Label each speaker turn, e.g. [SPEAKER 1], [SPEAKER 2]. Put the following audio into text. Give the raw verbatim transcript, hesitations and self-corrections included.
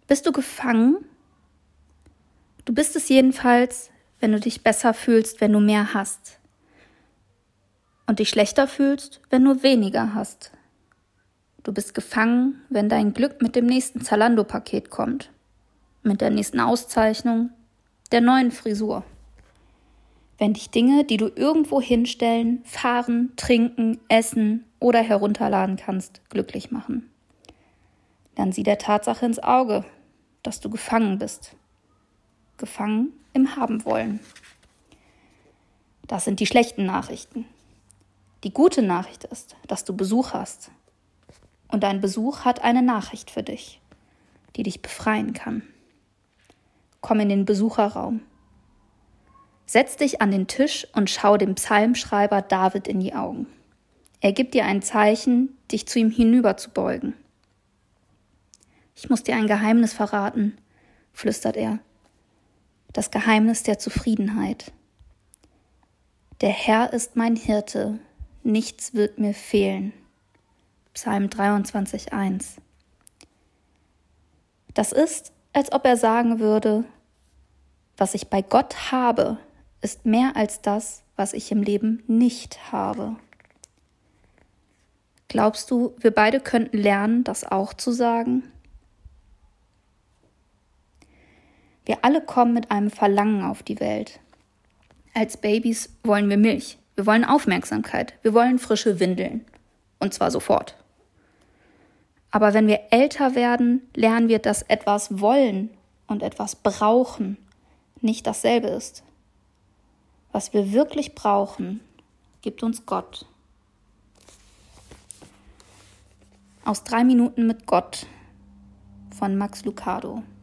[SPEAKER 1] Bist du gefangen? Du bist es jedenfalls, wenn du dich besser fühlst, wenn du mehr hast. Und dich schlechter fühlst, wenn du weniger hast. Du bist gefangen, wenn dein Glück mit dem nächsten Zalando-Paket kommt. Mit der nächsten Auszeichnung, der neuen Frisur. Wenn dich Dinge, die du irgendwo hinstellen, fahren, trinken, essen oder herunterladen kannst, glücklich machen. Dann sieh der Tatsache ins Auge, dass du gefangen bist. Gefangen im Haben-Wollen. Das sind die schlechten Nachrichten. Die gute Nachricht ist, dass du Besuch hast. Und dein Besuch hat eine Nachricht für dich, die dich befreien kann. Komm in den Besucherraum. Setz dich an den Tisch und schau dem Psalmschreiber David in die Augen. Er gibt dir ein Zeichen, dich zu ihm hinüberzubeugen. Ich muss dir ein Geheimnis verraten, flüstert er. Das Geheimnis der Zufriedenheit. Der Herr ist mein Hirte, nichts wird mir fehlen. Psalm dreiundzwanzig, eins. Das ist, als ob er sagen würde, was ich bei Gott habe, ist mehr als das, was ich im Leben nicht habe. Glaubst du, wir beide könnten lernen, das auch zu sagen? Wir alle kommen mit einem Verlangen auf die Welt. Als Babys wollen wir Milch, wir wollen Aufmerksamkeit, wir wollen frische Windeln. Und zwar sofort. Aber wenn wir älter werden, lernen wir, dass etwas wollen und etwas brauchen nicht dasselbe ist. Was wir wirklich brauchen, gibt uns Gott. Aus drei Minuten mit Gott von Max Lucado.